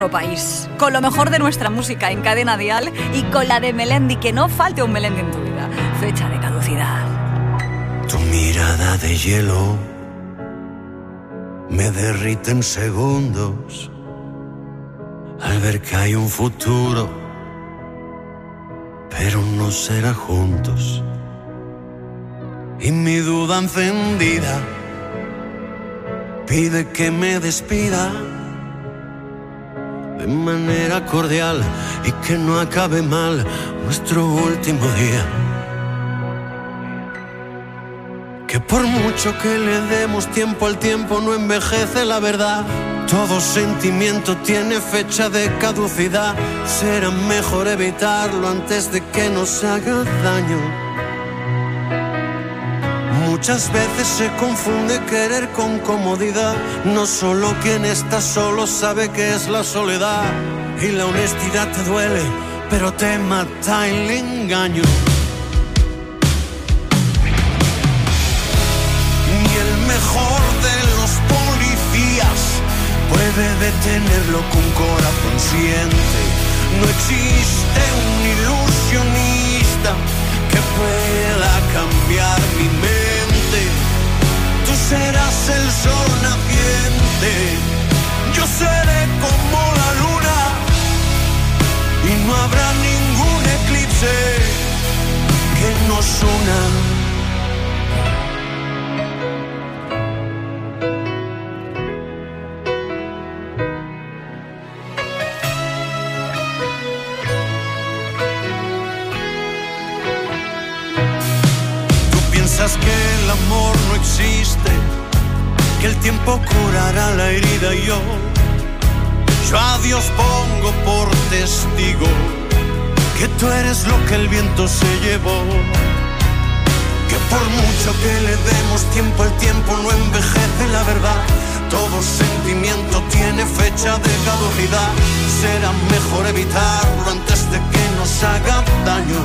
país, con lo mejor de nuestra música en Cadena Dial y con la de Melendi, que no falte un Melendi en tu vida. Fecha de caducidad. Tu mirada de hielo me derrite en segundos al ver que hay un futuro, pero no será juntos. Y mi duda encendida pide que me despida de manera cordial y que no acabe mal nuestro último día. Que por mucho que le demos tiempo al tiempo no envejece la verdad. Todo sentimiento tiene fecha de caducidad. Será mejor evitarlo antes de que nos haga daño. Muchas veces se confunde querer con comodidad. No solo quien está solo sabe qué es la soledad. Y la honestidad te duele, pero te mata el engaño. Ni el mejor de los policías puede detenerlo con corazón siente. No existe un ilusionista que pueda cambiar mi mente. Tú serás el sol naciente, yo seré como la luna y no habrá ningún eclipse que nos una. Que el amor no existe, que el tiempo curará la herida y yo a Dios pongo por testigo que tú eres lo que el viento se llevó. Que por mucho que le demos tiempo al tiempo no envejece la verdad. Todo sentimiento tiene fecha de caducidad. Será mejor evitarlo antes de que nos haga daño.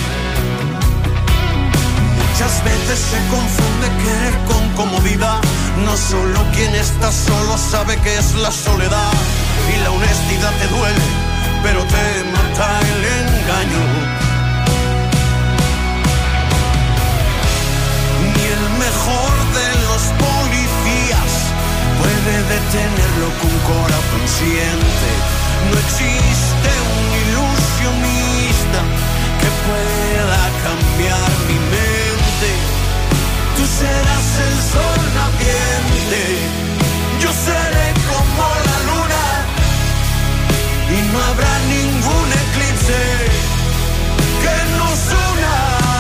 Muchas veces se confunde querer con comodidad. No solo quien está solo sabe qué es la soledad. Y la honestidad te duele, pero te mata el engaño. Ni el mejor de los policías puede detenerlo con corazón siente. No existe un ilusionista que pueda cambiar mi mente. Tú serás el sol naciente, yo seré como la luna y no habrá ningún eclipse que nos una.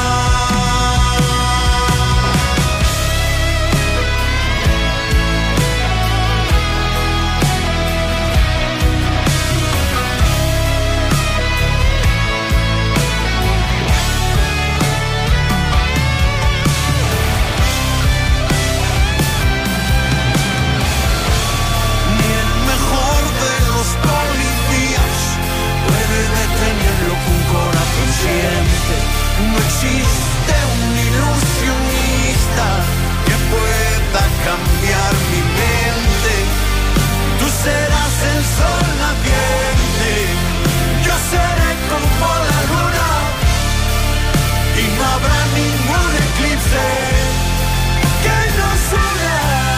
No existe un ilusionista que pueda cambiar mi mente. Tú serás el sol naciente, yo seré como la luna y no habrá ningún eclipse que nos una.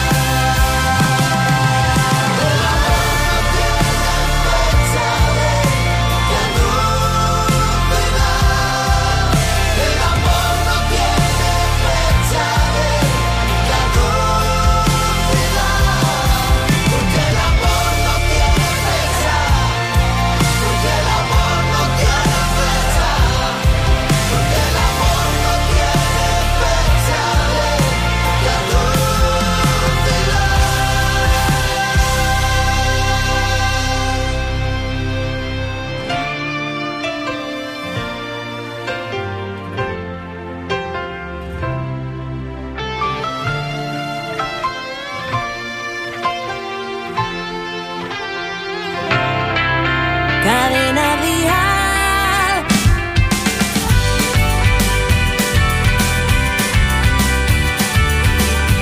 Cadena Dial.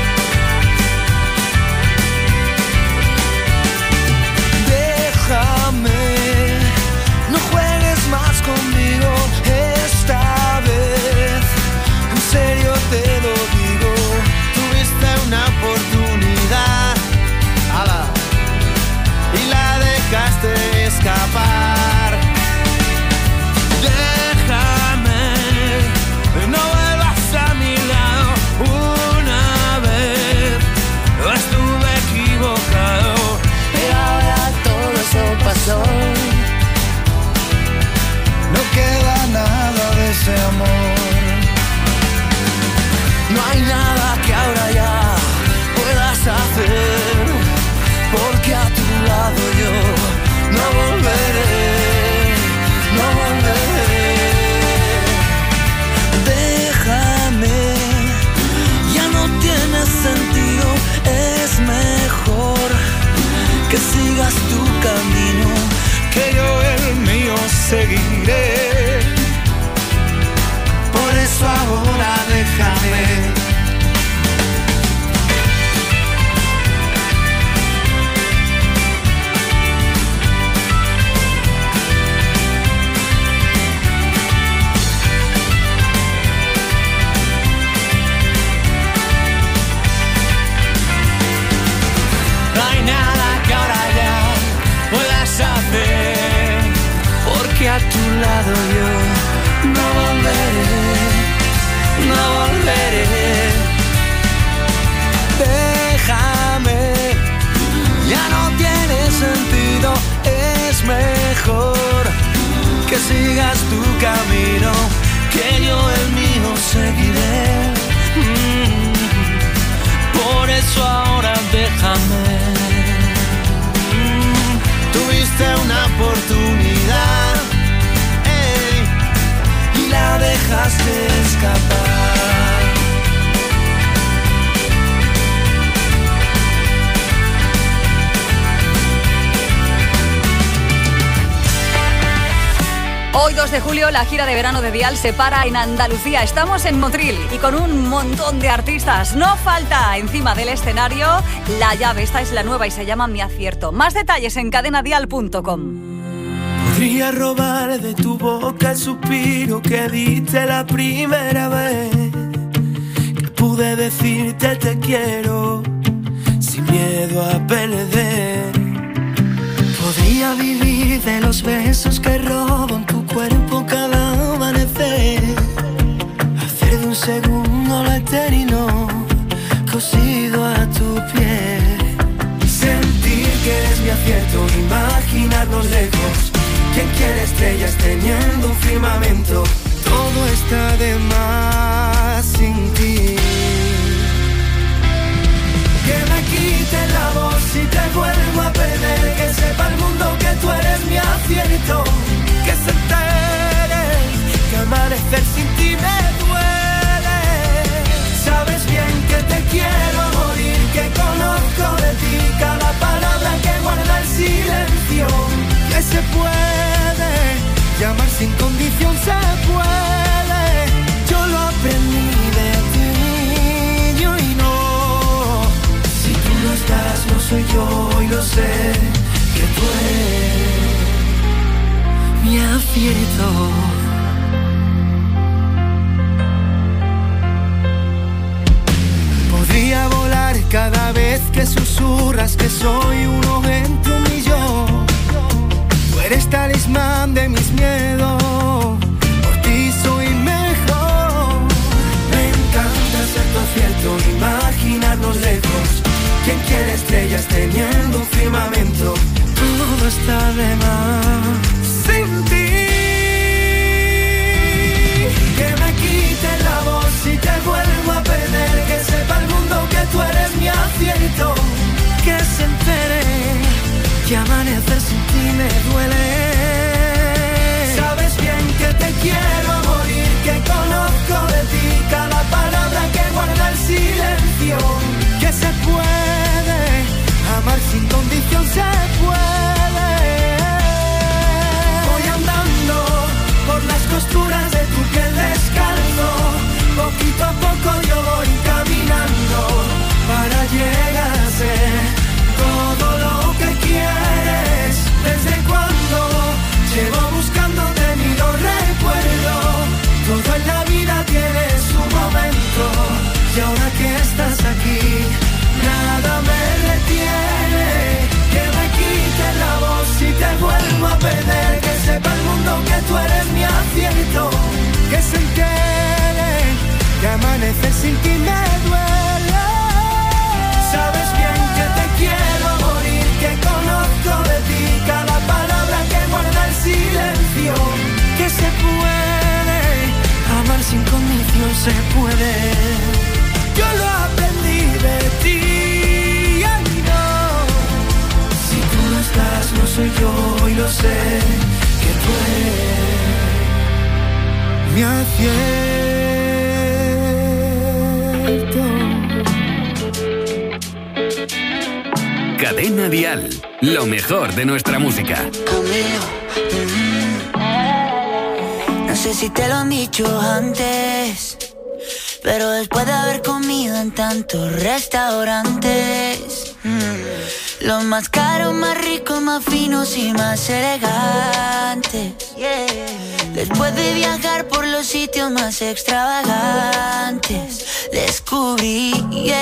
Déjame dejaste escapar. Déjame, no vuelvas a mi lado. Una vez estuve equivocado, pero ahora todo eso pasó. no queda nada de ese amor. No hay nada que ahora ya puedas hacer, porque a tu lado yo no volveré, no volveré. Déjame, ya no tiene sentido, es mejor que sigas tu camino, Que yo el mío seguiré. Por eso ahora déjame. No hay nada que ahora ya puedas hacer, porque a tu lado yo no volveré, no volveré. Déjame, ya no tiene sentido, es mejor que sigas tu camino, que yo el mío seguiré. Por eso ahora déjame. Tuviste una oportunidad, y la dejaste escapar. Hoy 2 de julio la gira de verano de Dial se para en Andalucía. Estamos en Motril y con un montón de artistas. No falta encima del escenario La Llave. Esta es la nueva y se llama Mi Acierto. Más detalles en cadenadial.com. Podría robar de tu boca el suspiro que diste la primera vez que pude decirte te quiero sin miedo a perder. Podría vivir de los besos que robo en tu cuerpo cada amanecer, hacer de un segundo lo eterno cosido a tu piel, sentir que eres mi acierto, imaginarnos lejos. ¿Quién quiere estrellas teniendo un firmamento? Todo está de más sin ti. Que me quite la voz si te vuelvo a perder, que sepa el mundo que tú eres mi acierto, que se entere que amanecer sin ti me duele. Sabes bien que te quiero morir, que conozco de ti cada palabra que guarda el silencio, que se puede llamar sin condición, se puede. Yo lo aprendí de ti, yo y no. Si tú no estás, no soy yo y lo sé, que tú eres mi acierto. Podría volar cada vez que susurras que soy uno entre un millón. Tú eres talismán de mis miedos, por ti soy mejor. Me encanta ser tu acierto, imaginarnos lejos. ¿Quién quiere estrellas teniendo un firmamento? Todo está de más sin ti. Que me quite la voz si te vuelvo a perder, que sepa el mundo que tú eres mi acierto, que se entere que amanecer sin ti me duele. Sabes bien que te quiero morir, que conozco de ti cada palabra que guarda el silencio, que se puede amar sin condición, se puede. Voy andando por las costuras de tu piel descalzo, poquito a poco yo voy caminando para llegar a ser todo lo que quieres. Desde cuando llevo buscándote ni lo recuerdo. Todo en la vida tiene su momento, y ahora que estás aquí nada me retiene. Que me crecer sin ti me duele. Sabes bien que te quiero morir, que conozco de ti cada palabra que guarda el silencio. Que se puede amar sin condición, se puede. Yo lo aprendí de ti. Ay, no. Si tú no estás, no soy yo y lo sé. Que tú eres mi acierto. Cadena Dial, lo mejor de nuestra música. Conmigo. No sé si te lo han dicho antes, pero después de haber comido en tantos restaurantes, los más caros, más ricos, más finos y más elegantes, después de viajar por los sitios más extravagantes, descubrí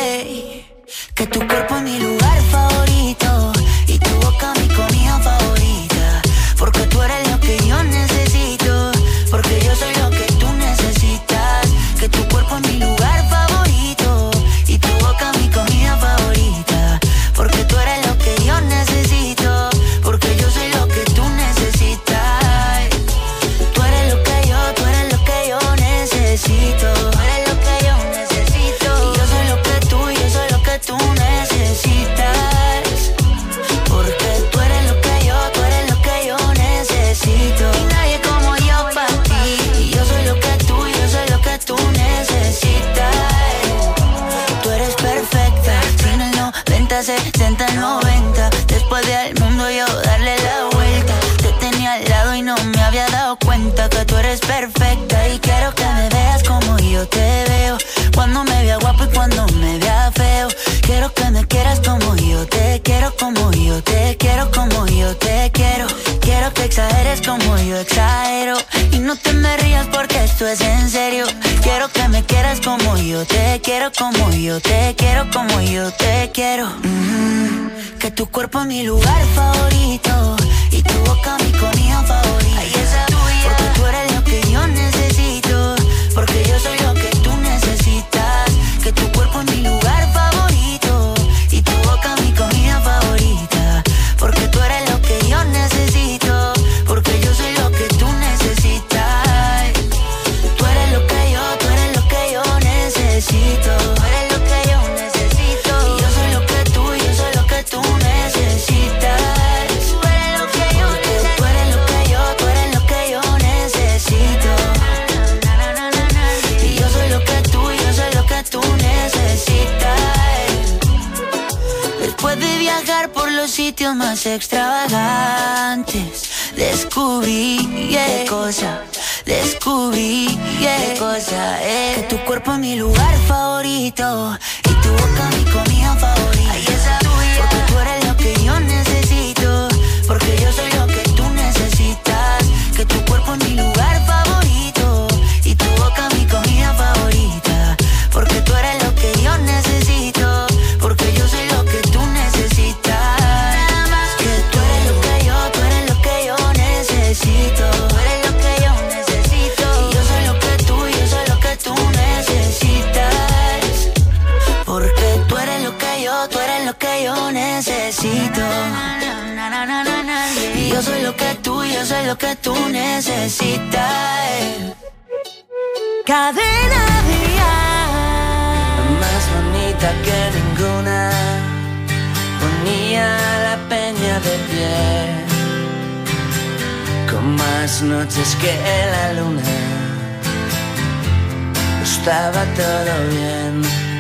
que tu cuerpo es mi lugar favorito y tu boca mi comida favorita, porque tú eres lo que yo necesito, porque yo soy lo que tú necesitas. Que tu cuerpo es mi lugar favorito y tu boca mi comida favorita, porque tú eres lo que yo necesito, porque yo soy lo que tú necesitas. Tú eres lo que yo necesito. Tú eres lo que yo necesito. Y yo soy lo que tú, yo soy lo que tú necesitas, porque tú eres lo que yo necesito. Y nadie como yo para ti. Y yo soy lo que tú, yo soy lo que tú necesitas. Tú eres perfecta, sin el 90, 60, 90. Después de al mundo yo darle la vuelta. Te tenía al lado y no me había dado cuenta que tú eres perfecta. Y quiero que me veas como yo te veo, cuando me vea guapo y cuando me vea feo. Quiero que me quieras como yo te quiero, como yo te quiero, como yo te quiero. Quiero que exageres como yo exagero y no te me rías porque esto es en serio. Quiero que me quieras como yo te quiero, como yo te quiero, como yo te quiero. Que tu cuerpo es mi lugar favorito y tu boca mi comida favorita. Ay, esa tuya. Porque tú eres lo que yo necesito, porque yo soy lo que tú necesitas. Que tu cuerpo es mi lugar favorito y tu boca mi comida favorita, porque tú eres lo que yo necesito, porque yo soy lo que tú necesitas. Tú eres lo que yo necesito. Tú eres lo que yo necesito. Y yo soy lo que tú, yo soy lo que tú necesitas. Tú eres lo que yo necesito. Tú eres lo que yo necesito. Y yo soy lo que tú, yo soy lo que tú necesitas. Después de viajar por los sitios más extravagantes, descubrí qué cosa, descubrí qué cosa es. Que tu cuerpo es mi lugar favorito y tu boca mi comida favorita. Ay, esa tuya. Porque tú eres lo que yo necesito, porque yo soy lo que tú necesitas. Que tu cuerpo es mi lugar favorito y tu boca mi comida favorita, porque tú eres lo que yo necesito, porque yo soy lo que tú necesitas. Nada más que tú eres lo que yo necesito. Tú eres lo que yo necesito. Y yo soy lo que tú, yo soy lo que tú necesitas, porque tú eres lo que yo necesito. Y yo soy lo que tú, yo soy lo que tú necesitas. Cadena Dial. Más bonita que ninguna, ponía la peña de pie, con más noches que la luna. Estaba todo bien.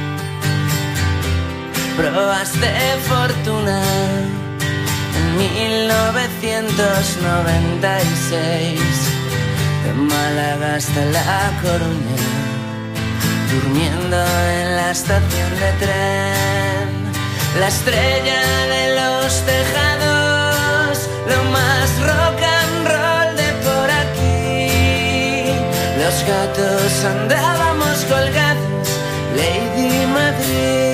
Probaste fortuna en 1996, de Málaga hasta La Coruña, durmiendo en la estación de tren. La estrella de los tejados, lo más rock and roll de por aquí. Los gatos andábamos colgados, Lady Madrid.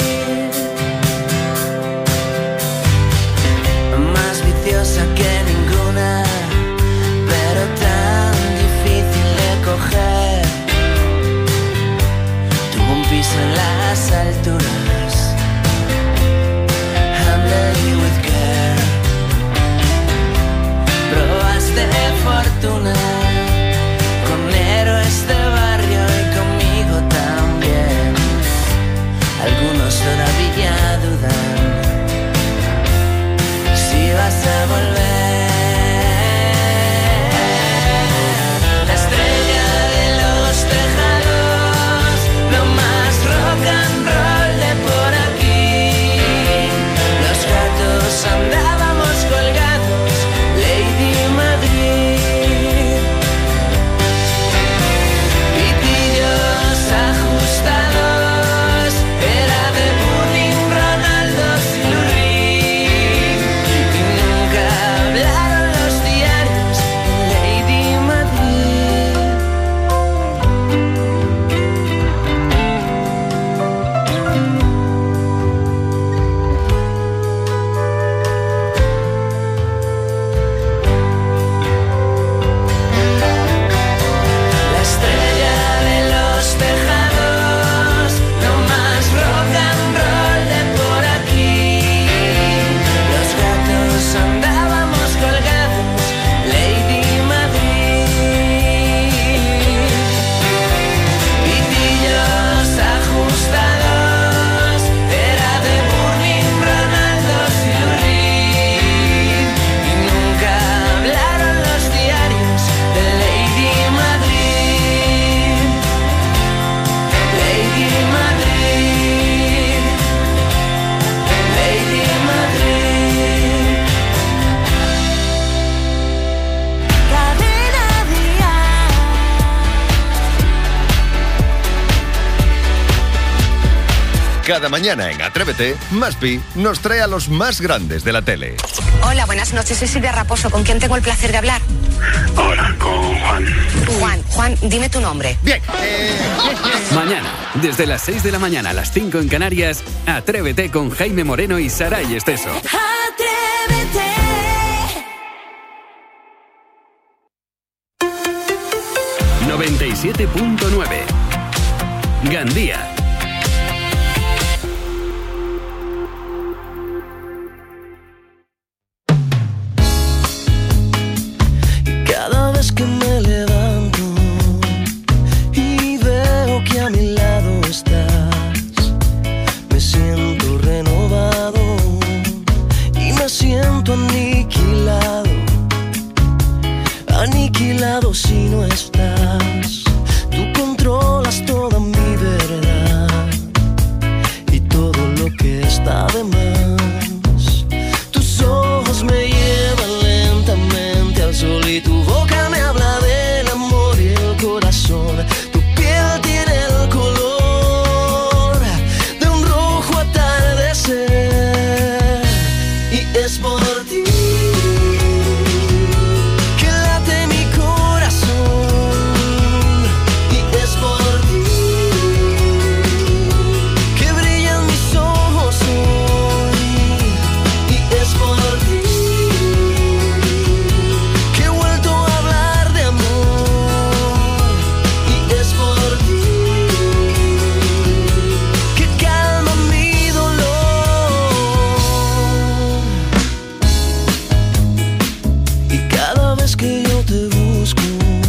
Más viciosa que ninguna, pero tan difícil de coger. Tuvo un Cada mañana en Atrévete, Maspi nos trae a los más grandes de la tele. Hola, buenas noches, soy Silvia Raposo. ¿Con quién tengo el placer de hablar? Hola, con Juan. Juan, dime tu nombre. Bien. Mañana, desde las 6 de la mañana a las 5 en Canarias, Atrévete con Jaime Moreno y Saray Esteso. Atrévete. 97.9 Gandía. Cada vez que me levanto y veo que a mi lado estás, me siento renovado y me siento aniquilado, aniquilado si no estás. Tú controlas toda mi verdad y todo lo que está de más. Tus ojos me llevan lentamente al sol y tu boca me habla del amor y el corazón. Tu piel tiene el color de un rojo atardecer y es por ti que late mi corazón y es por ti que brillan mis ojos hoy y es por ti que he vuelto a hablar de amor y es por ti que calma mi dolor. Y cada vez que yo te busco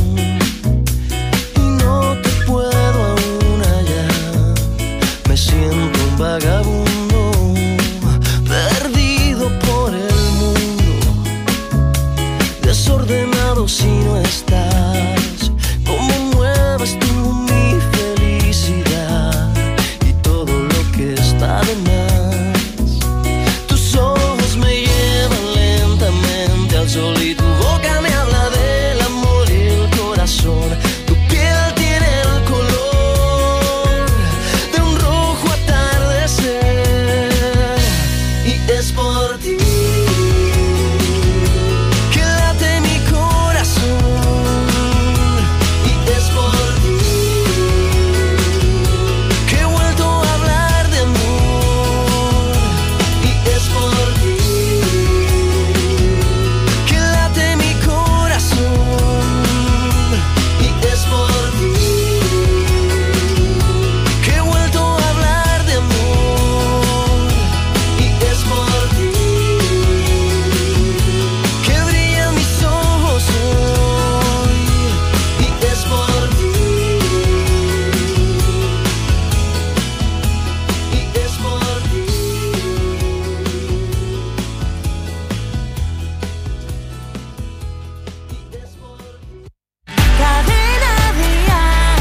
y no te puedo aún hallar, me siento un vagabundo perdido por el mundo, desordenado si no estás. Cómo mueves tú mi felicidad y todo lo que está de más. Tus ojos me llevan lentamente al sol y tu boca me habla del amor y el corazón. Tu piel tiene el color de un rojo atardecer y es por ti que late mi corazón y es por ti que he vuelto a hablar de amor y es por ti que late mi corazón y es por ti que he vuelto a hablar de amor y es por ti que brillan mis ojos hoy y es por ti y es por ti. Cadena Dial.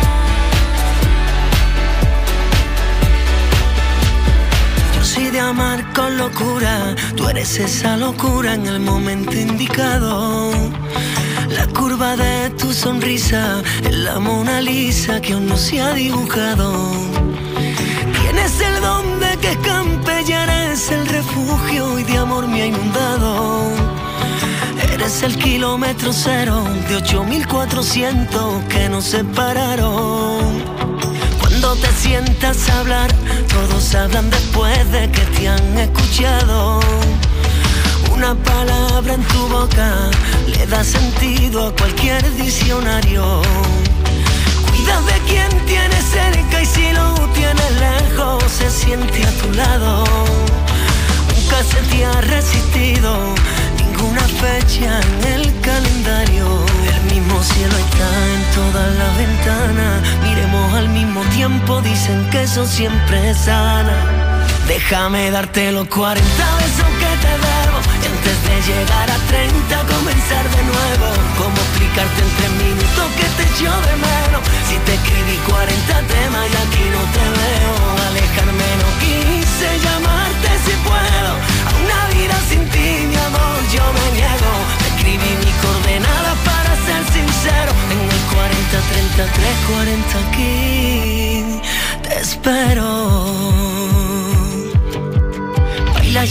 Yo soy de amar con locura, tú eres esa locura en el momento indicado. La curva de tu sonrisa es la Mona Lisa que aún no se ha dibujado. Tienes el don de que escampe y eres el refugio y de amor me ha inundado. Eres el kilómetro cero de 8.400 que nos separaron. Cuando te sientas a hablar, todos hablan después de que te han escuchado. Una palabra en tu boca le da sentido a cualquier diccionario. Cuida de quien tienes cerca y si lo tienes lejos se siente a tu lado. Nunca se te ha resistido ninguna fecha en el calendario. El mismo cielo está en todas las ventanas. Miremos al mismo tiempo, dicen que eso siempre sana. Déjame darte los 40 besos que te debo y antes de llegar a 30 comenzar de nuevo. ¿Cómo explicarte en 3 minutos que te echo de menos? Si te escribí 40 temas y aquí no te veo. Alejarme no quise, llamarte si puedo. A una vida sin ti, mi amor, yo me niego. Te escribí mis coordenadas para ser sincero. En el 40, 33, 40 aquí te espero.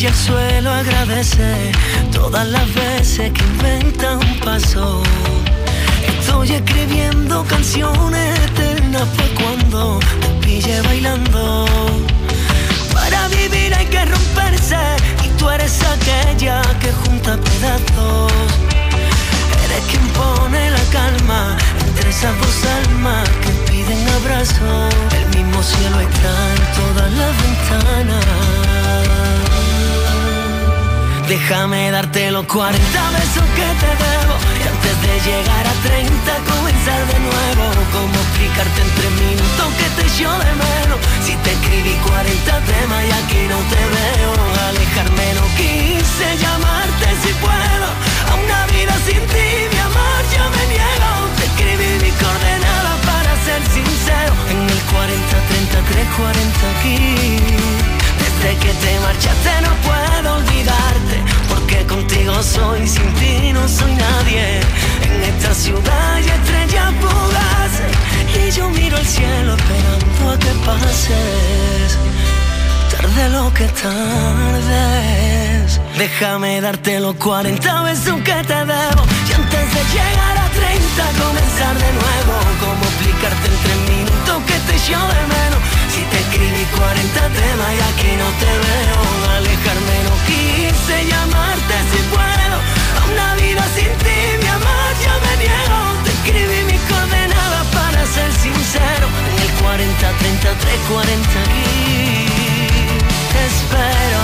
y el suelo agradece todas las veces que inventa un paso. Estoy escribiendo canciones eternas para cuando te pille bailando. Para vivir hay que romperse y tú eres aquella que junta pedazos. Eres quien pone la calma entre esas dos almas que piden abrazo. El mismo cielo está en todas las ventanas. Déjame darte los 40 besos que te debo y antes de llegar a 30 comenzar de nuevo. ¿Cómo explicarte en 3 minutos que te echo de menos? Si te escribí 40 temas y aquí no te veo. Alejarme no quise, llamarte si puedo. A una vida sin ti, mi amor, yo me niego. Te escribí mis coordenadas para ser sincero. En el 40, 33, 40 aquí. Desde que te marchaste no puedo olvidarte, porque contigo soy, sin ti no soy nadie. En esta ciudad hay estrellas fugaces y yo miro el cielo esperando a que pases. Tarde lo que tardes. Déjame darte los 40 besos que te debo y antes de llegar a 30 comenzar de nuevo. ¿Cómo explicarte en 3 minutos que te echo de menos? Si te escribí 40 temas y aquí no te veo. Alejarme no quise, llamarte si puedo. A una vida sin ti, mi amor, yo me niego. Te escribí mis coordenadas para ser sincero. En el 40, 33, 40 aquí te espero.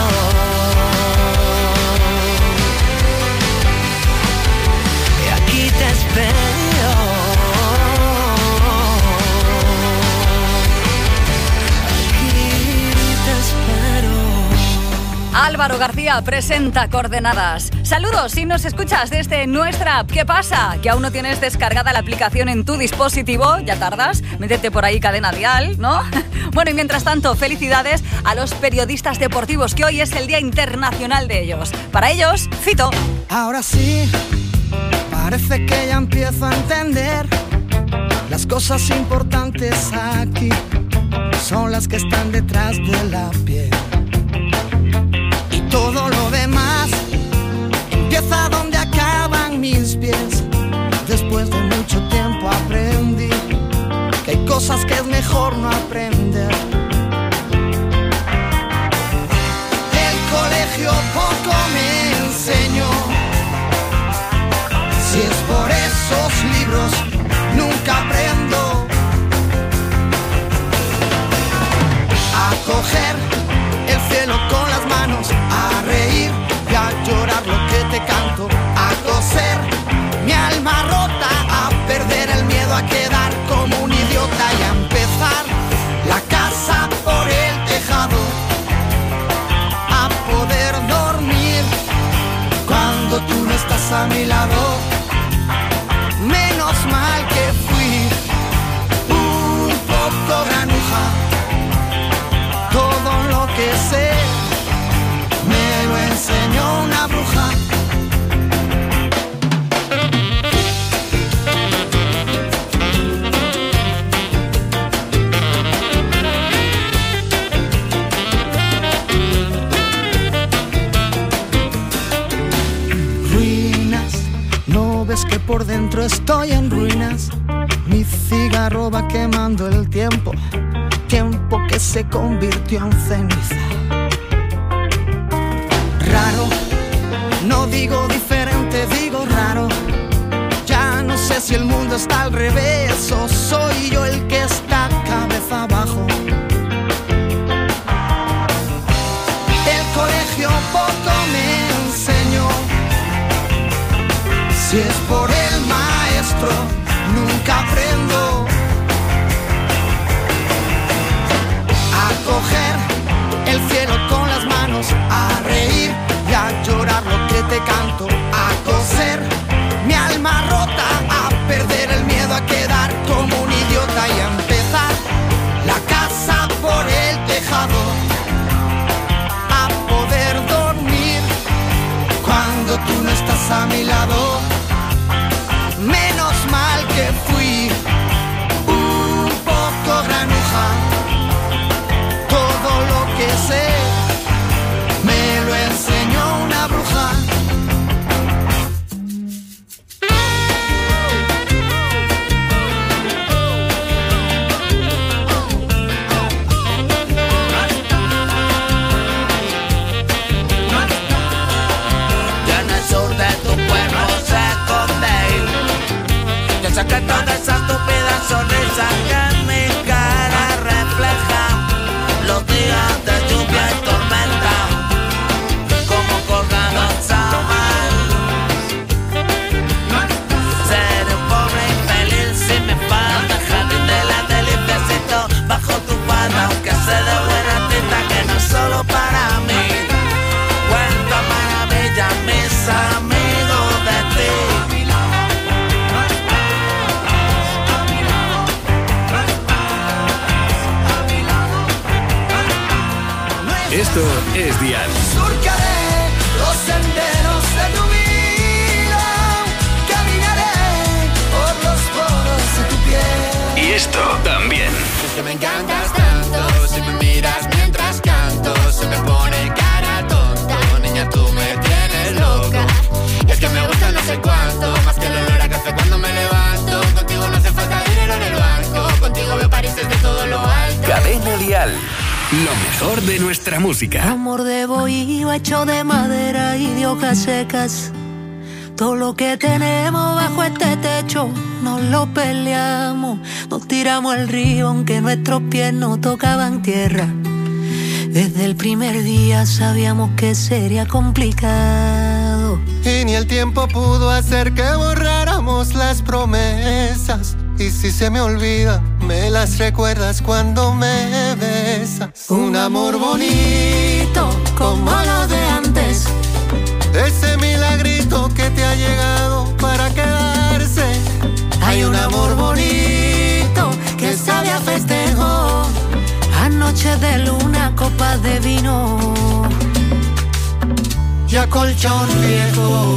Y aquí te espero. Álvaro García presenta Coordenadas. Saludos si nos escuchas desde nuestra app. ¿Qué pasa? ¿Que aún no tienes descargada la aplicación en tu dispositivo? ¿Ya tardas? Métete por ahí, Cadena Dial, ¿no? Bueno, y mientras tanto, felicidades a los periodistas deportivos, que hoy es el Día Internacional de ellos. Para ellos, Fito. Ahora sí, parece que ya empiezo a entender. Las cosas importantes aquí son las que están detrás de la piel. Todo lo demás empieza donde acaban mis pies. Después de mucho tiempo aprendí que hay cosas que es mejor no aprender. El colegio poco me enseñó. Si es por esos libros nunca aprendo a coger el cielo con las manos, a reír y a llorar lo que te canto, a coser mi alma rota, a perder el miedo a quedar como un idiota y a empezar la casa por el tejado, a poder dormir cuando tú no estás a mi lado. Menos mal que fui un poco granuja. Todo lo que sé me lo enseñó una bruja. Ruinas, ¿no ves que por dentro estoy en ruinas? Mi cigarro va quemando el tiempo. Tiempo que se convirtió en ceniza. Raro, no digo diferente, digo raro. Ya no sé si el mundo está al revés o soy yo el que está cabeza abajo. El colegio poco me enseñó. Si es por el maestro, nunca aprendo a coger el cielo con las manos, a reír y a llorar lo que te canto, a coser mi alma rota, a perder el miedo a quedar como un idiota y a empezar la casa por el tejado, a poder dormir cuando tú no estás a mi lado. Menos mal que fui un poco granuja. Todo lo que sé me lo enseñó Esto es Dial. Surcaré los senderos de tu vida, caminaré por los poros de tu piel. Y esto también. Es que me encantas tanto, si me miras mientras canto, se me pone cara tonta. Niña, tú me tienes loca. Y es que me gusta no sé cuánto, más que el olor a café cuando me levanto. Contigo no hace falta dinero en el banco, contigo veo París desde todo lo alto. Cadena Dial. Lo mejor de nuestra música. Amor de bohío hecho de madera y de hojas secas. Todo lo que tenemos bajo este techo nos lo peleamos. Nos tiramos al río aunque nuestros pies no tocaban tierra. Desde el primer día sabíamos que sería complicado. Y ni el tiempo pudo hacer que borráramos las promesas. Y si se me olvida, me las recuerdas cuando me besas. Un amor bonito como lo de antes. Ese milagrito que te ha llegado para quedarse. Hay un amor bonito que sabe a festejo. Anoche de luna, copas de vino y a colchón viejo.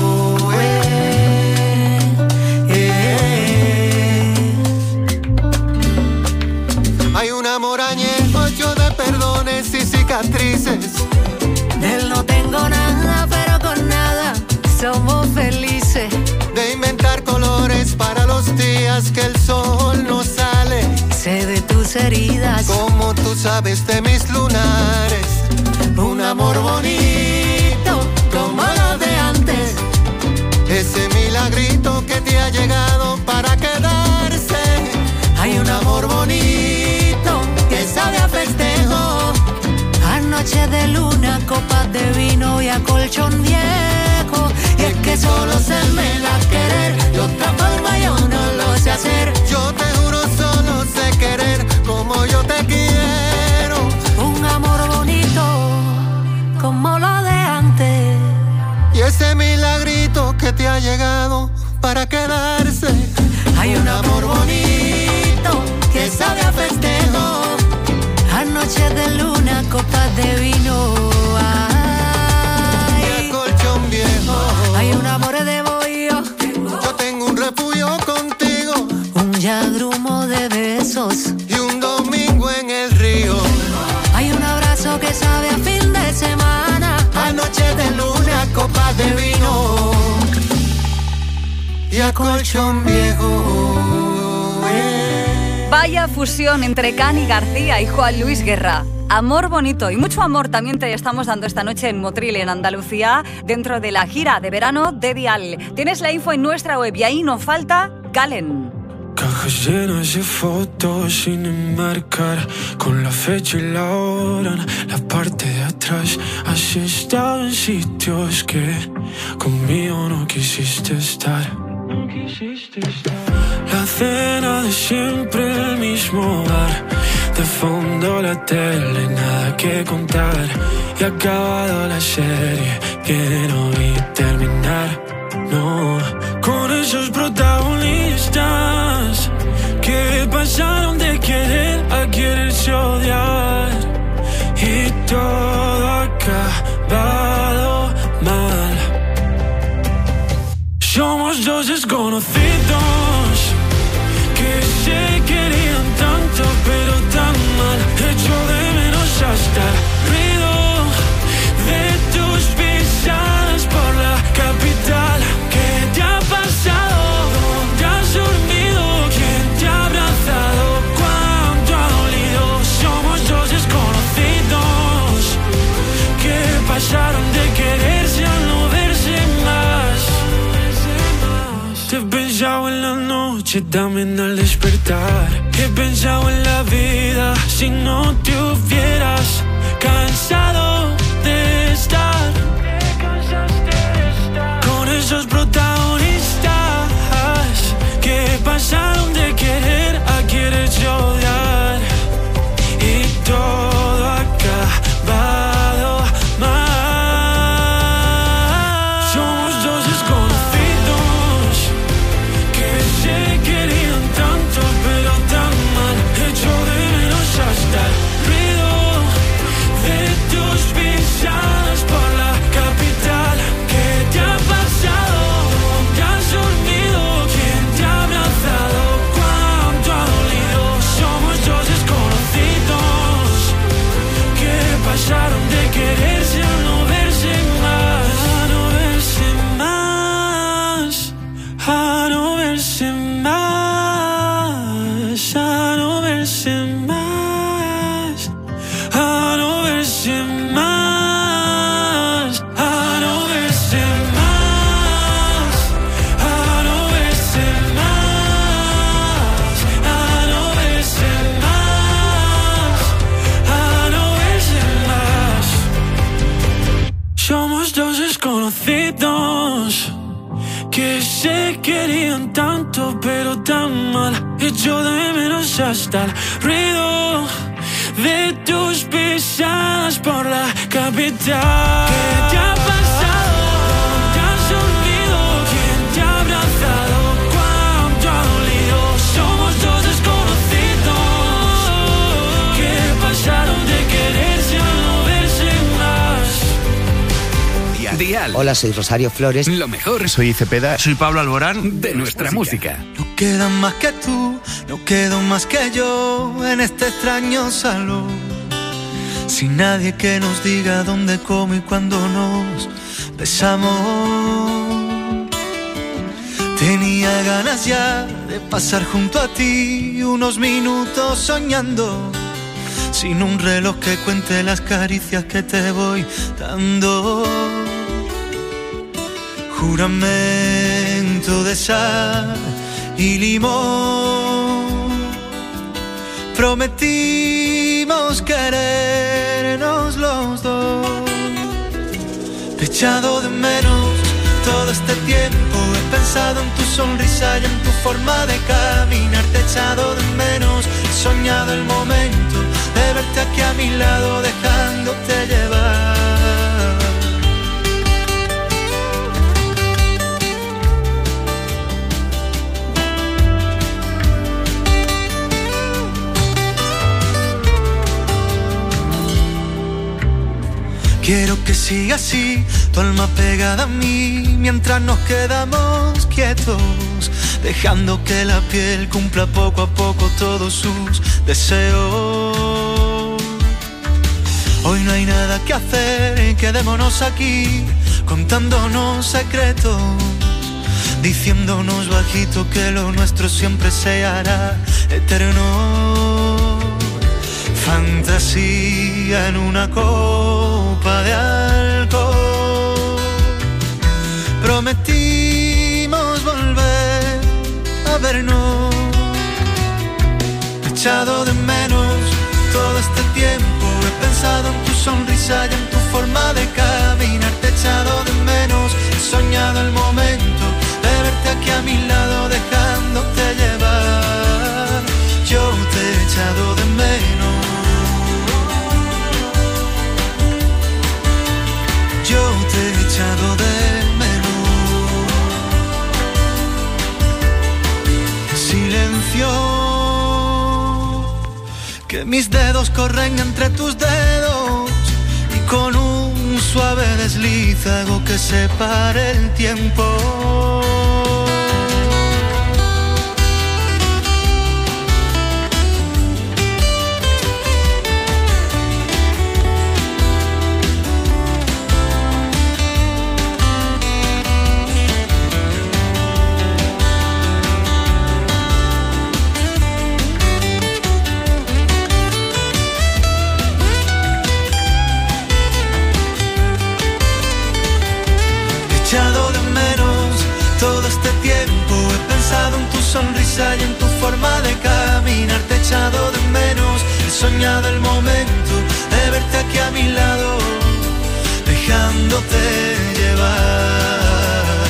Hay un amor añejo hecho de perdones y cicatrices. De él no tengo nada, pero con nada somos felices. De inventar colores para los días que el sol no sale. Sé de tus heridas, como tú sabes de mis lunares. Un amor bonito como lo de antes. Ese milagrito que te ha llegado para quedarse. Hay un amor bonito que sabe a festejo. Anoche de luna, copas de vino y a colchón viejo. Y es que solo se me da querer, de otra forma yo no lo sé hacer. Yo te juro solo sé querer como yo te quiero. Un amor bonito como lo de antes. Y ese milagrito que te ha llegado para quedarse. Hay un amor bonito que sabe a festejo. Anoche de luna, copas de vino. Ay, y a colchón viejo. Hay un amor de bohío. Yo tengo un refugio contigo. Un yagrumo de besos y un domingo en el río. Hay un abrazo que sabe a fin de semana. Anoche de luna, copas de vino y a colchón viejo. Vaya fusión entre Cani García y Juan Luis Guerra. Amor bonito y mucho amor también te estamos dando esta noche en Motril, en Andalucía, dentro de la gira de verano de Dial. Tienes la info en nuestra web y ahí no falta Calen. Cajas llenas de fotos sin enmarcar, con la fecha y la hora en la parte de atrás. Has estado en sitios que conmigo no quisiste estar. La cena de siempre, el mismo bar, de fondo la tele, nada que contar. Y ha acabado la serie que no vi terminar, no. Con esos protagonistas que pasaron de querer a quererse odiar. Y todo ha acabado mal. Somos dos desconocidos que se querían tanto pero tan mal. Echo de menos hasta el ruido de tus pisadas por la capital. ¿Qué te ha pasado? ¿Dónde has dormido? ¿Quién te ha abrazado? ¿Cuánto ha dolido? Somos dos desconocidos que pasaron de quererse a no verse más. Te he pensado en la noche, también al despertar. He pensado en la vida si no te hubieras cansado de estar con esos protagonistas que pasaron de querer a quererse odiar. Y todo ha acabado mal. Somos dos desconocidos que se querían tanto pero tan mal. Echo de menos hasta el ruido de tu a no verse más, a no verse más, a no verse más, a no verse más, a no verse más, a no verse más, a no verse más. Somos dos desconocidos que se querían tanto pero tan mal. Echo de menos hasta el ruido de tus pisadas por la capital. ¿Qué te ha pasado? ¿Te has olvidado? ¿Quién te ha abrazado? ¿Cuánto ha dolido? Somos dos desconocidos que pasaron de quererse a no verse más. Dial. Hola, soy Rosario Flores. Lo mejor. Soy Cepeda. Soy Pablo Alborán. De nuestra música. No queda más que tú, no quedo más que yo en este extraño salón. Sin nadie que nos diga dónde, cómo y cuándo nos besamos. Tenía ganas ya de pasar junto a ti unos minutos soñando, sin un reloj que cuente las caricias que te voy dando. Juramento de sal y limón, prometimos querernos los dos. Te he echado de menos todo este tiempo, he pensado en tu sonrisa y en tu forma de caminar. Te he echado de menos, he soñado el momento de verte aquí a mi lado, dejándote llevar. Quiero que siga así, tu alma pegada a mí, mientras nos quedamos quietos, dejando que la piel cumpla poco a poco todos sus deseos. Hoy no hay nada que hacer, quedémonos aquí, contándonos secretos, diciéndonos bajito que lo nuestro siempre se hará eterno. Fantasía en una copa de alcohol, prometimos volver a vernos. Te he echado de menos todo este tiempo, he pensado en tu sonrisa y en tu forma de caminar. Te he echado de menos, he soñado el momento de verte aquí a mi lado, dejándote llevar. Yo te he echado de menos, yo te he echado de menos. Silencio, que mis dedos corren entre tus dedos y con un suave desliz hago que se pare el tiempo. De menos todo este tiempo, he pensado en tu sonrisa y en tu forma de caminar. Te he echado de menos, he soñado el momento de verte aquí a mi lado, dejándote llevar.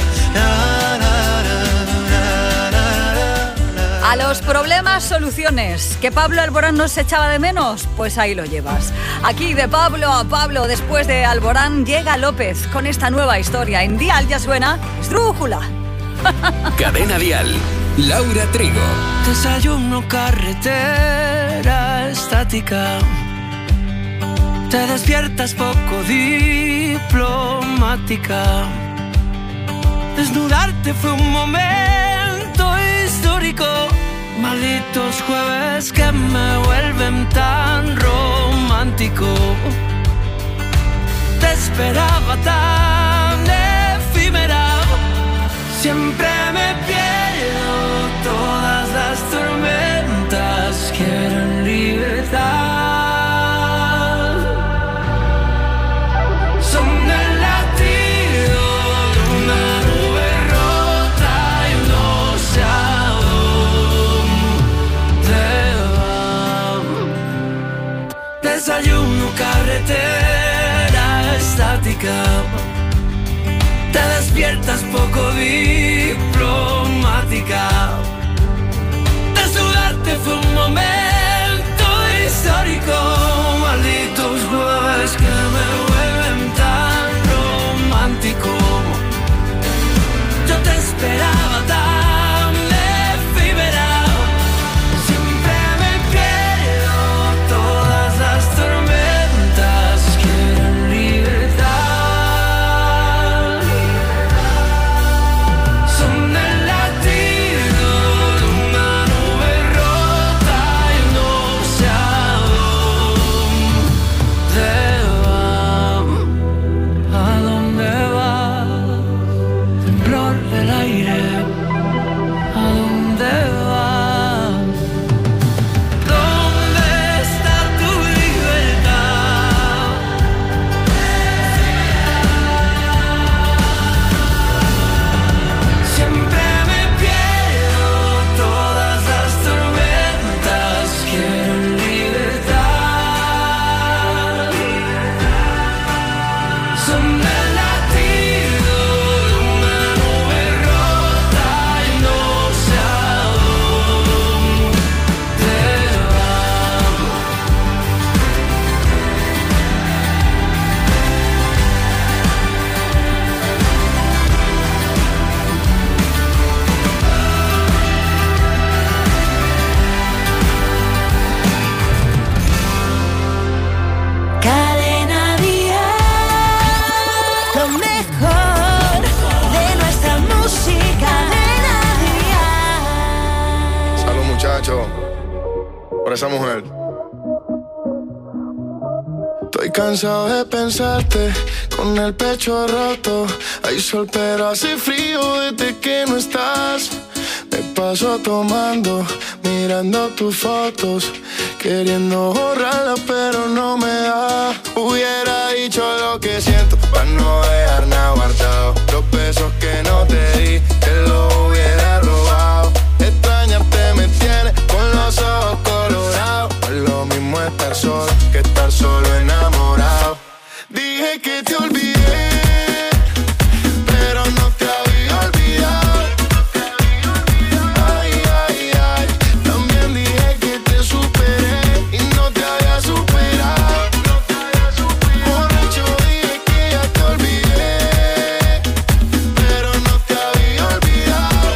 A los problemas, soluciones. ¿Que Pablo Alborán nos echaba de menos? Pues ahí lo llevas. Aquí de Pablo a Pablo, después de Alborán, llega López con esta nueva historia. En Dial ya suena Esdrújula. Cadena Dial, Laura Trigo. Desayuno, carretera estática. Te despiertas poco diplomática. Desnudarte fue un momento histórico. Malditos jueves que me vuelven tan romántico. Te esperaba tan efímera. Siempre me romántica. Te despiertas poco diplomática. Desnudarte fue un momento histórico. Malditos jueves que me vuelven tan romántico. Yo te esperaba tan efímera. Siempre me pierdo todas las tormentas. Quieren libertad. Son el latido de una nube rota y no sé a dónde va. Temblor del aire, ¿a dónde vas? ¿Dónde está tu libertad? Siempre me pierdo todas las tormentas. Quiero libertad. Son el latido de una nube rota y no sé a dónde va. Cadena Dial, lo mejor de nuestra música. Cadena Dial. Salud, muchacho, por esa mujer. Estoy cansado de pensarte con el pecho roto. Hay sol pero hace frío desde que no estás. Me paso tomando, mirando tus fotos, queriendo borrarlas pero no me da. Hubiera dicho lo que siento para no dejar nada guardado. Los besos que no te di, te los hubiera robado. Extrañarte me tiene con los ojos colorados. No es lo mismo estar solo que estar solo enamorado. Dije que te olvidé, pero no te había olvidado. Ay, ay, ay. También dije que te superé y no te había superado. Borracho dije que ya te olvidé, pero no te había olvidado.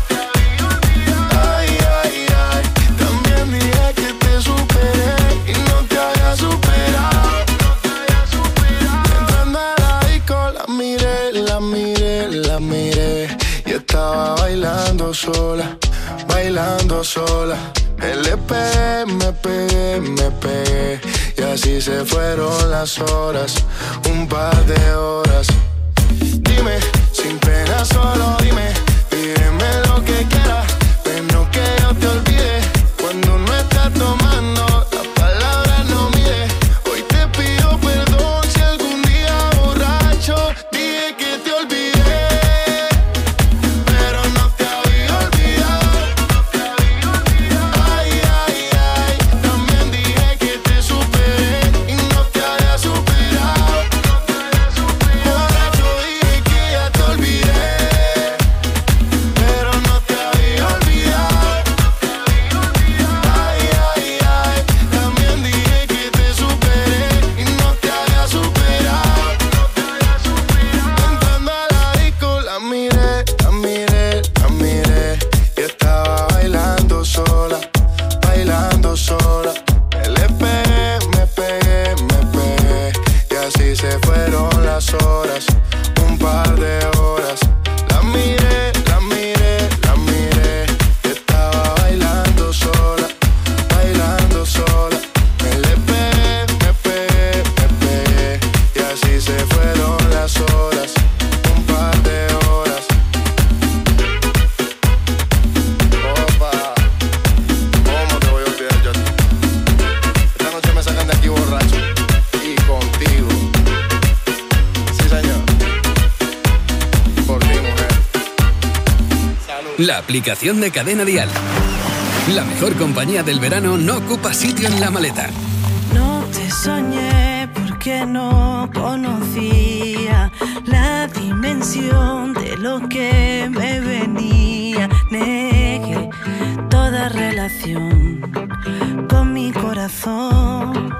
Ay, ay, ay. También dije que te superé y no te había superado. Entrando a la disco la miré, la miré, la miré. Y estaba bailando sola, bailando sola. Le pegué, me pegué, me pegué. Y así se fueron las horas, un par de horas. Dime, sin pena solo dime. Pídeme lo que quieras, pero que yo te olvide. Cuando no estás tomando, las palabras no mide. Hoy te pido perdón si algún día borracho dije que te olvidé, pero no te había olvidado. Ay, ay, ay. También dije que te superé y no te había superado. Borracho dije que ya te olvidé, pero no te había olvidado. Ay, ay, ay. También dije que te superé y no te había superado. Entrando a la disco la miré, la miré, la miré. Y estaba bailando sola, bailando sola. Le pegué, me pegué, me pegué. Y así se fueron las horas, un par de horas. La miré, la miré, la miré. Y estaba bailando sola, bailando sola. Le pegué, me pegué, me pegué. Y así se fueron las horas, un par de horas. Opa, ¿cómo te voy a olvidar yo a ti? Esta noche me sacan de aquí borracho y contigo. Sí, señor. Por ti, mujer. Salud. La aplicación de Cadena Dial. La mejor compañía del verano no ocupa sitio en la maleta. No te soñé porque que no conocía, la dimensión de lo que me venía. Negué toda relación con mi corazón.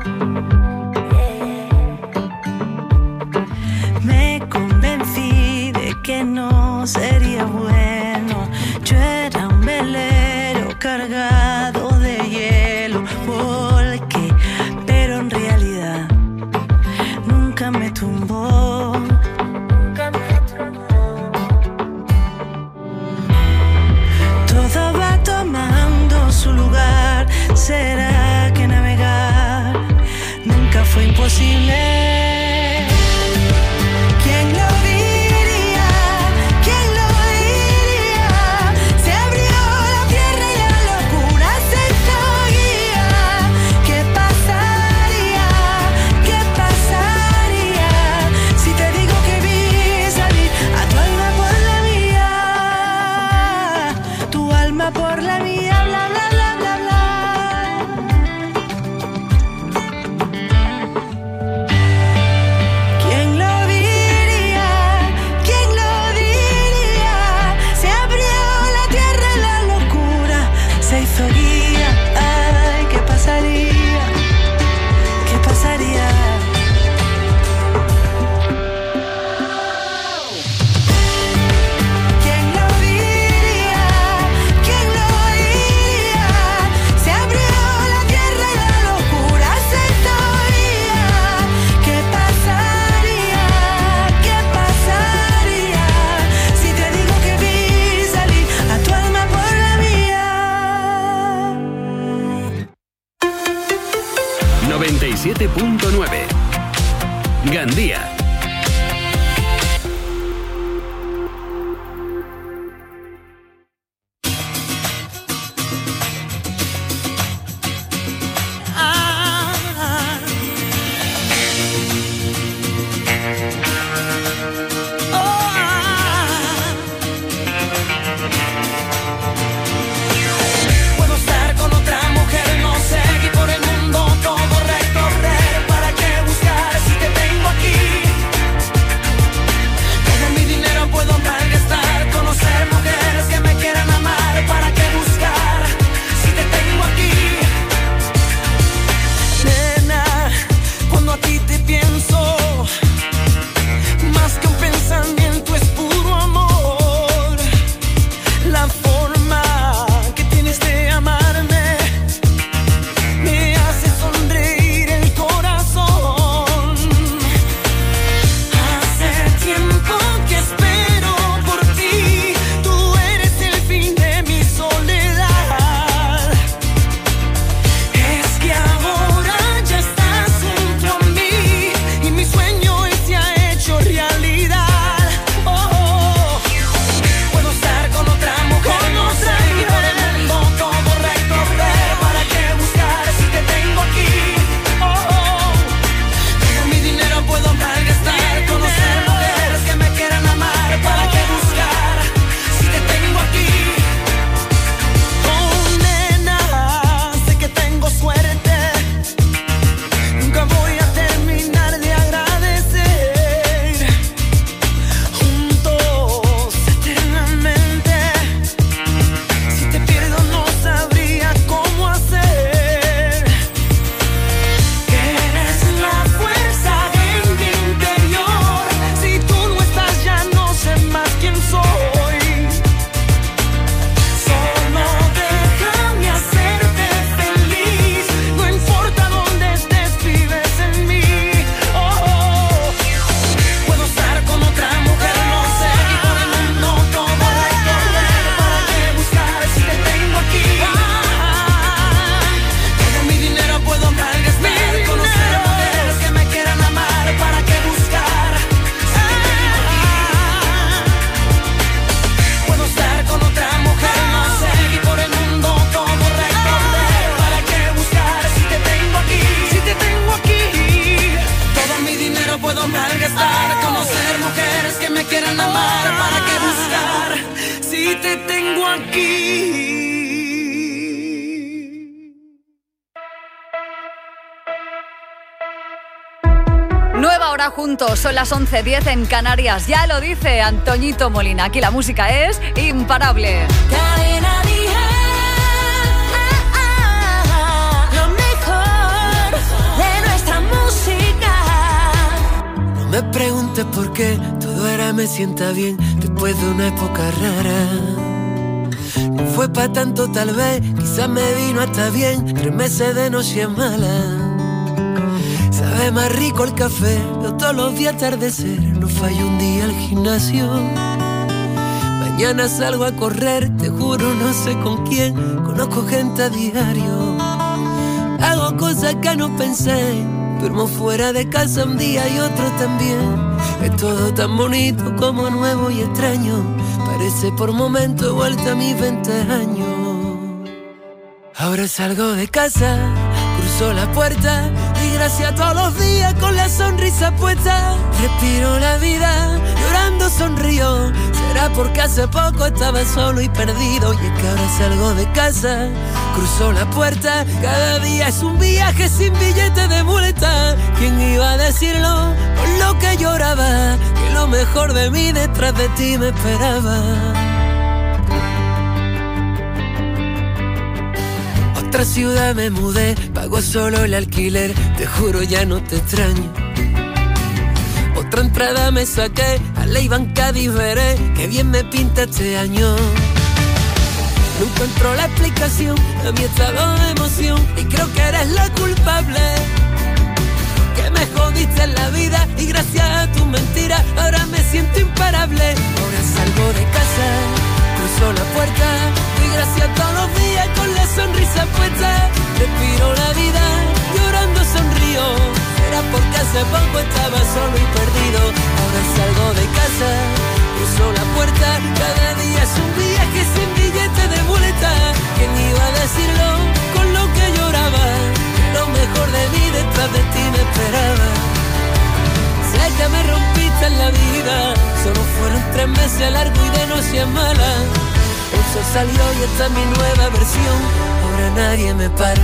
Me convencí de que no sería bueno. Yo era un velero cargado de hielo. Volqué, pero en realidad nunca me tumbó. Todo va tomando su lugar. ¿Será que navegar nunca fue imposible? Gandía. Aquí juntos, son las 11:10 en Canarias. Ya lo dice Antoñito Molina. Aquí la música es imparable. Cadena Dial, lo mejor de nuestra música. No me preguntes por qué, todo ahora me sienta bien después de una época rara. No fue pa' tanto tal vez, quizás me vino hasta bien 3 meses de noche mala. Sabe más rico el café, veo todos los días atardecer. No fallo un día al gimnasio. Mañana salgo a correr, te juro no sé con quién. Conozco gente a diario. Hago cosas que no pensé. Duermo fuera de casa un día y otro también. Es todo tan bonito como nuevo y extraño. Parece por momentos he vuelto a mis 20 años. Ahora salgo de casa, cruzo la puerta y gracias todos los días con la sonrisa puesta. Respiro la vida, llorando sonrío. Será porque hace poco estaba solo y perdido. Y es que ahora salgo de casa, cruzo la puerta. Cada día es un viaje sin billete de vuelta. ¿Quién iba a decirlo? Por lo que lloraba, que lo mejor de mí detrás de ti me esperaba. Otra ciudad me mudé, pago solo el alquiler, te juro ya no te extraño. Otra entrada me saqué, a la Cádiz veré, que bien me pinta este año. No encuentro la explicación a mi estado de emoción y creo que eres la culpable. Que me jodiste en la vida y gracias a tu mentira ahora me siento imparable. Ahora salgo de casa, cruzo la puerta y gracias todos los días con la sonrisa puesta. Respiro la vida, llorando sonrío. Era porque hace poco estaba solo y perdido. Ahora salgo de casa, cruzo la puerta. Cada día es un viaje sin billete de vuelta. ¿Quién iba a decirlo con lo que lloraba? Que lo mejor de mí detrás de ti me esperaba. Sé que me rompiste en la vida, solo fueron 3 meses largos y de noche mala. El sol salió y esta es mi nueva versión. Ahora nadie me para.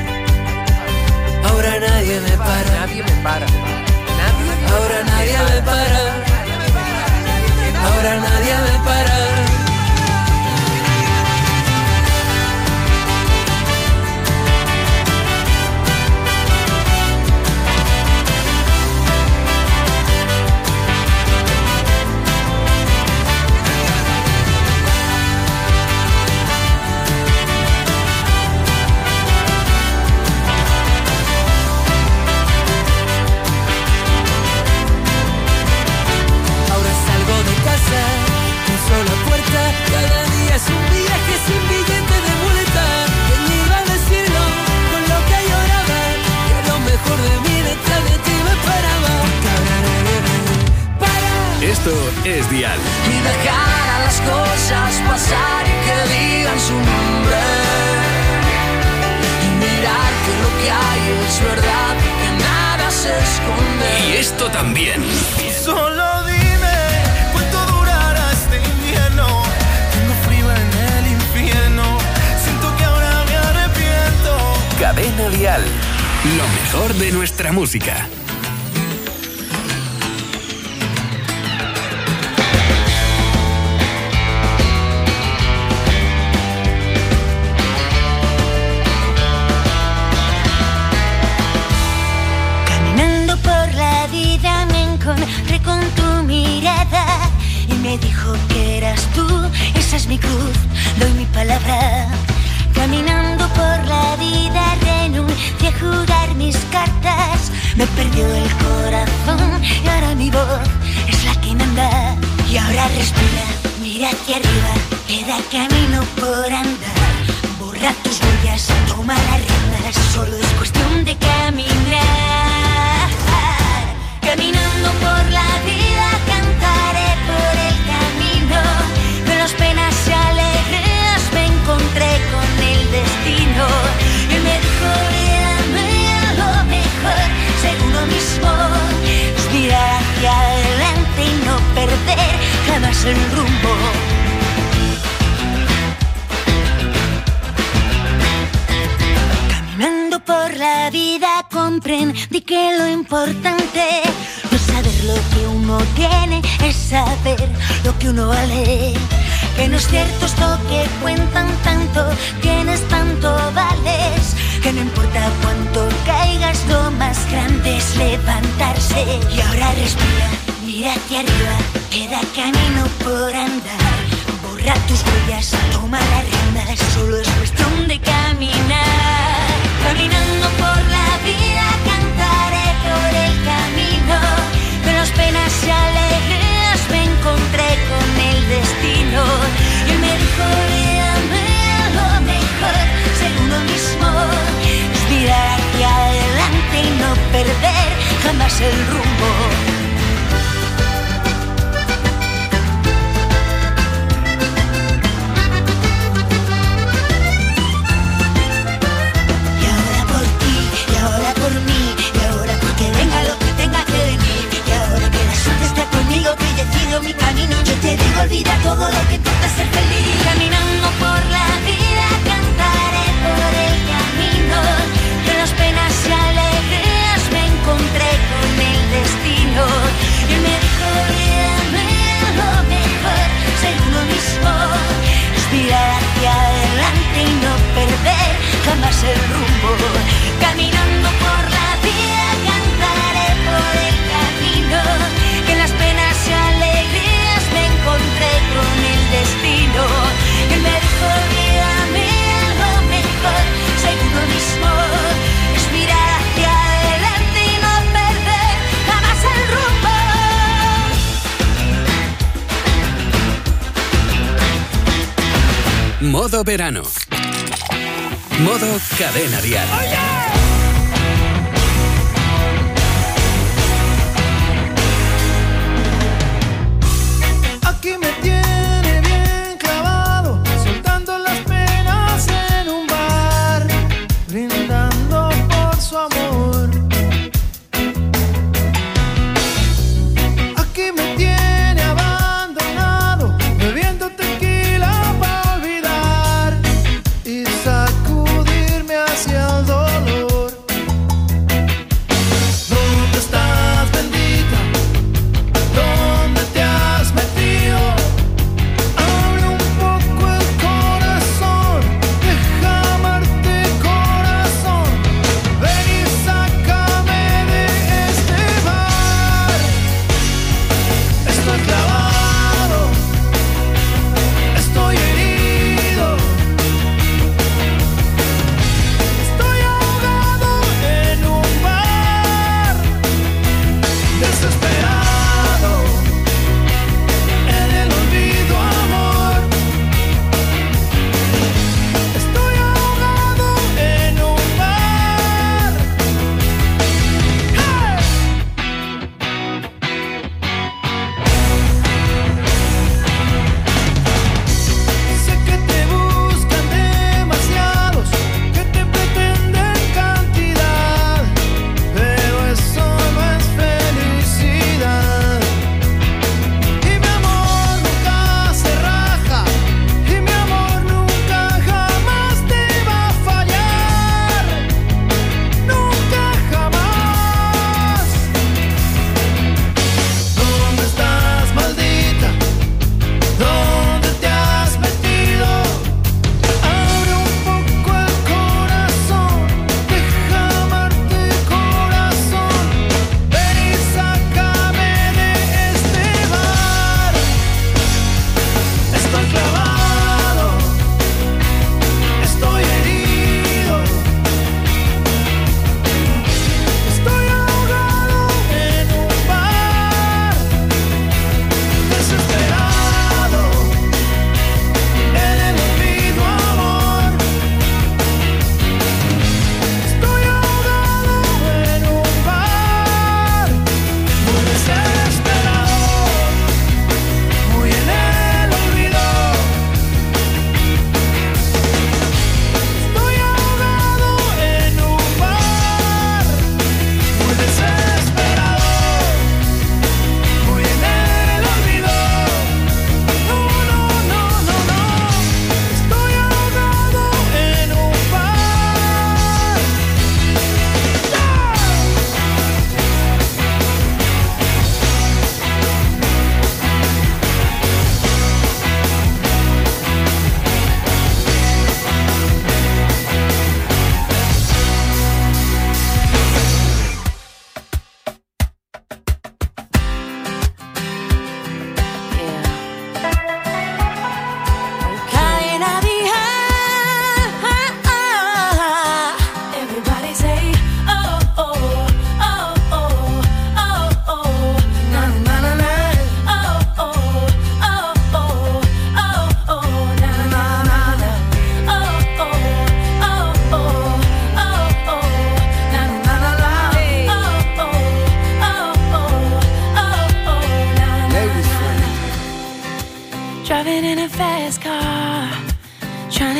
Ahora nadie me para. Nadie me para. Ahora nadie me para. Ahora nadie me para. Esto es Dial. Y dejar a las cosas pasar y que digan su nombre. Y mirar que lo que hay es verdad, que nada se esconde. Y esto también. Solo dime cuánto durará este invierno. Tengo frío en el infierno. Siento que ahora me arrepiento. Cadena Dial. Lo mejor de nuestra música. Encontré con tu mirada y me dijo que eras tú. Esa es mi cruz, doy mi palabra. Caminando por la vida renuncié a jugar mis cartas. Me perdió el corazón y ahora mi voz es la que manda. Y ahora respira, mira hacia arriba, queda camino por andar. Borra tus huellas, toma las riendas, solo es cuestión de caminar. Caminando por la vida, cantaré por el camino. De las penas y alegrías me encontré con el destino. Y me dijo, dame a lo mejor, según lo mismo. Es mirar hacia adelante y no perder jamás el rumbo. Caminando por la vida con comprendí que lo importante no es saber lo que uno tiene, es saber lo que uno vale. Que no es cierto esto que cuentan tanto, tienes tanto, vales. Que no importa cuánto caigas, lo más grande es levantarse. Y ahora respira, mira hacia arriba, queda camino por andar. Borra tus huellas, toma las riendas, solo es cuestión de caminar. Caminando por la vida, cantaré por el camino. Con las penas y alegrías me encontré con el destino. Y él me dijo, olvídame, lo mejor ser uno mismo. Es mirar hacia adelante y no perder jamás el rumbo. Mi camino, yo te digo, olvida todo lo que importa ser feliz. Caminando por la vida, cantaré por el camino. De las penas y alegrías me encontré con el destino. Y él me dijo, olvídame, lo mejor ser uno mismo. Es mirar hacia adelante y no perder jamás el rumbo. Caminando por la vida, cantaré por el camino. Que las penas y alegrías me encontré con el destino. Y él me dijo, olvídame, lo mejor ser uno mismo. Es mirar hacia adelante y no perder jamás el rumbo. Modo verano. Modo Cadena Dial. Aquí me tienes